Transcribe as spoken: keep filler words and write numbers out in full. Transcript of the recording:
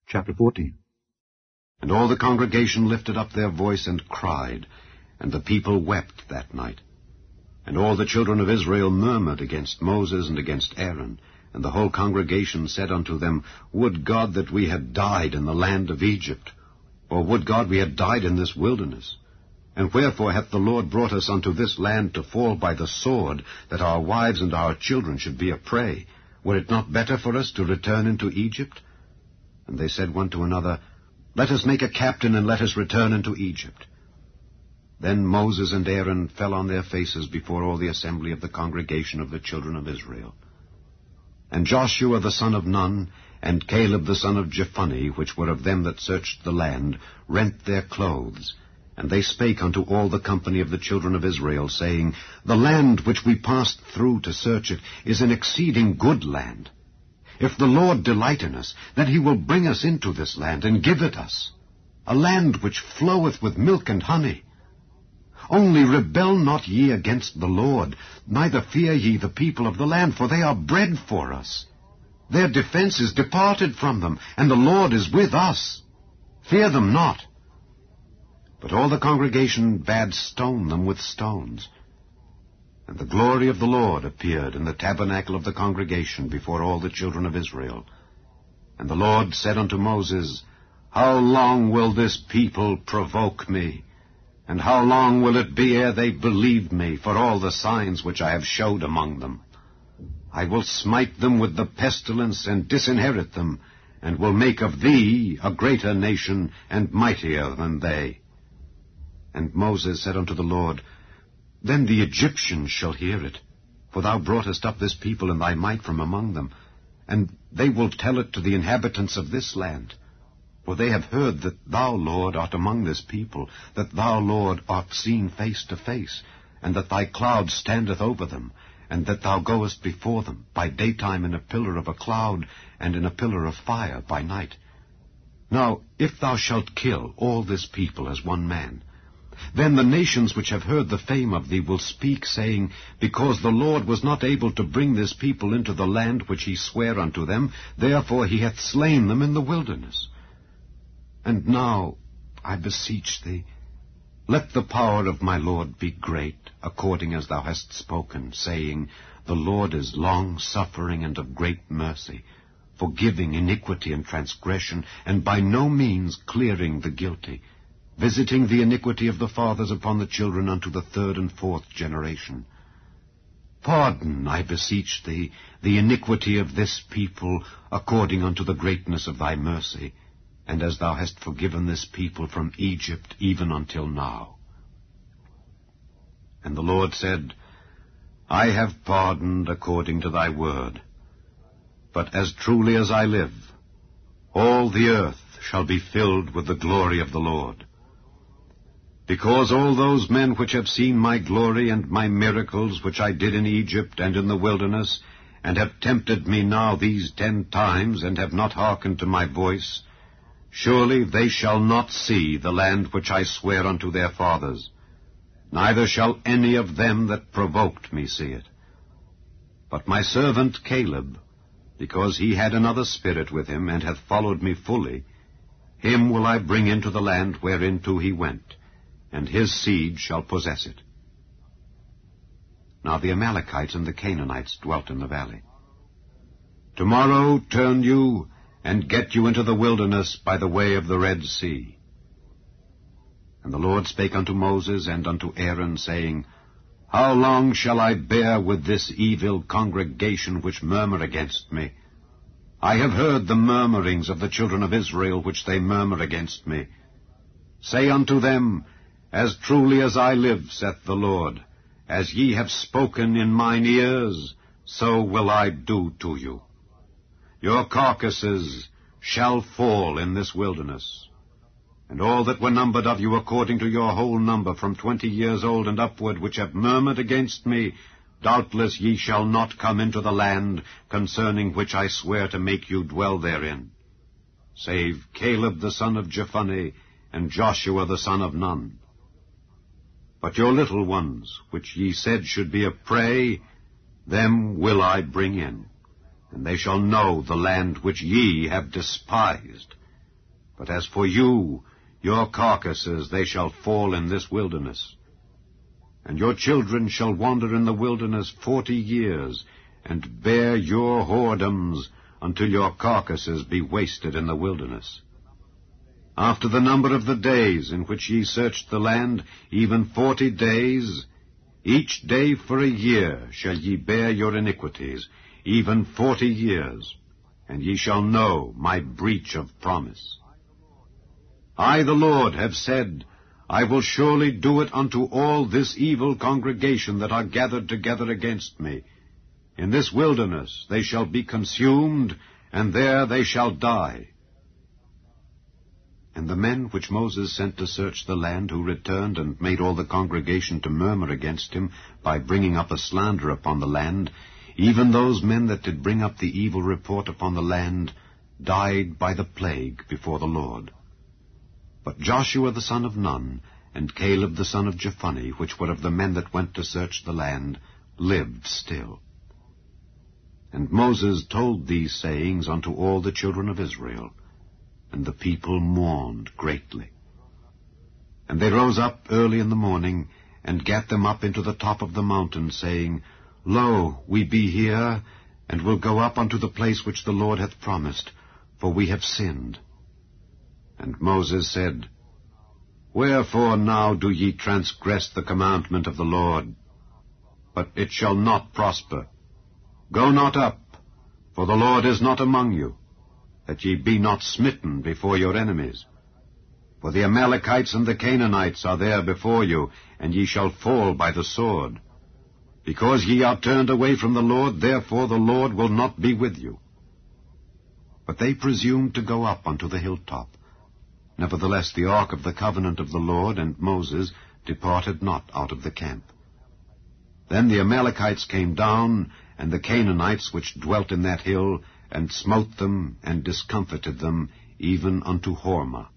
Chapter fourteen. And all the congregation lifted up their voice and cried, and the people wept that night. And all the children of Israel murmured against Moses and against Aaron. And the whole congregation said unto them, Would God that we had died in the land of Egypt, or would God we had died in this wilderness? And wherefore hath the Lord brought us unto this land to fall by the sword, that our wives and our children should be a prey? Were it not better for us to return into Egypt? And they said one to another, Let us make a captain, and let us return into Egypt. Then Moses and Aaron fell on their faces before all the assembly of the congregation of the children of Israel. And Joshua the son of Nun, and Caleb the son of Jephunneh, which were of them that searched the land, rent their clothes. And they spake unto all the company of the children of Israel, saying, The land which we passed through to search it is an exceeding good land. If the Lord delight in us, then he will bring us into this land, and give it us, a land which floweth with milk and honey. Only rebel not ye against the Lord, neither fear ye the people of the land, for they are bread for us. Their defense is departed from them, and the Lord is with us. Fear them not. But all the congregation bade stone them with stones. And the glory of the Lord appeared in the tabernacle of the congregation before all the children of Israel. And the Lord said unto Moses, How long will this people provoke me? And how long will it be ere they believe me for all the signs which I have showed among them? I will smite them with the pestilence, and disinherit them, and will make of thee a greater nation, and mightier than they. And Moses said unto the Lord, Then the Egyptians shall hear it, for thou broughtest up this people in thy might from among them, and they will tell it to the inhabitants of this land. For they have heard that thou, Lord, art among this people, that thou, Lord, art seen face to face, and that thy cloud standeth over them, and that thou goest before them by daytime in a pillar of a cloud, and in a pillar of fire by night. Now, if thou shalt kill all this people as one man, then the nations which have heard the fame of thee will speak, saying, Because the Lord was not able to bring this people into the land which he sware unto them, therefore he hath slain them in the wilderness. And now, I beseech thee, let the power of my Lord be great, according as thou hast spoken, saying, The Lord is long-suffering and of great mercy, forgiving iniquity and transgression, and by no means clearing the guilty, visiting the iniquity of the fathers upon the children unto the third and fourth generation. Pardon, I beseech thee, the iniquity of this people, according unto the greatness of thy mercy, and as thou hast forgiven this people from Egypt even until now. And the Lord said, I have pardoned according to thy word. But as truly as I live, all the earth shall be filled with the glory of the Lord. Because all those men which have seen my glory and my miracles which I did in Egypt and in the wilderness, and have tempted me now these ten times, and have not hearkened to my voice, surely they shall not see the land which I swear unto their fathers, neither shall any of them that provoked me see it. But my servant Caleb, because he had another spirit with him, and hath followed me fully, him will I bring into the land whereinto he went, and his seed shall possess it. Now the Amalekites and the Canaanites dwelt in the valley. Tomorrow turn you, and get you into the wilderness by the way of the Red Sea. And the Lord spake unto Moses and unto Aaron, saying, How long shall I bear with this evil congregation which murmur against me? I have heard the murmurings of the children of Israel which they murmur against me. Say unto them, As truly as I live, saith the Lord, as ye have spoken in mine ears, so will I do to you. Your carcasses shall fall in this wilderness. And all that were numbered of you according to your whole number, from twenty years old and upward, which have murmured against me, doubtless ye shall not come into the land, concerning which I swear to make you dwell therein, save Caleb the son of Jephunneh, and Joshua the son of Nun. But your little ones, which ye said should be a prey, them will I bring in, and they shall know the land which ye have despised, But as for you, your carcasses, they shall fall in this wilderness. And your children shall wander in the wilderness forty years, and bear your whoredoms until your carcasses be wasted in the wilderness. After the number of the days in which ye searched the land, even forty days, each day for a year shall ye bear your iniquities, even forty years, and ye shall know my breach of promise. I, the Lord, have said, I will surely do it unto all this evil congregation that are gathered together against me. In this wilderness they shall be consumed, and there they shall die. And the men which Moses sent to search the land, who returned and made all the congregation to murmur against him by bringing up a slander upon the land, even those men that did bring up the evil report upon the land, died by the plague before the Lord. But Joshua the son of Nun, and Caleb the son of Jephunneh, which were of the men that went to search the land, lived still. And Moses told these sayings unto all the children of Israel, and the people mourned greatly. And they rose up early in the morning, and gat them up into the top of the mountain, saying, Lo, we be here, and will go up unto the place which the Lord hath promised, for we have sinned. And Moses said, Wherefore now do ye transgress the commandment of the Lord? But it shall not prosper. Go not up, for the Lord is not among you, that ye be not smitten before your enemies. For the Amalekites and the Canaanites are there before you, and ye shall fall by the sword. Because ye are turned away from the Lord, therefore the Lord will not be with you. But they presumed to go up unto the hilltop. Nevertheless the ark of the covenant of the Lord and Moses departed not out of the camp. Then the Amalekites came down, and the Canaanites which dwelt in that hill, and smote them, and discomfited them, even unto Hormah.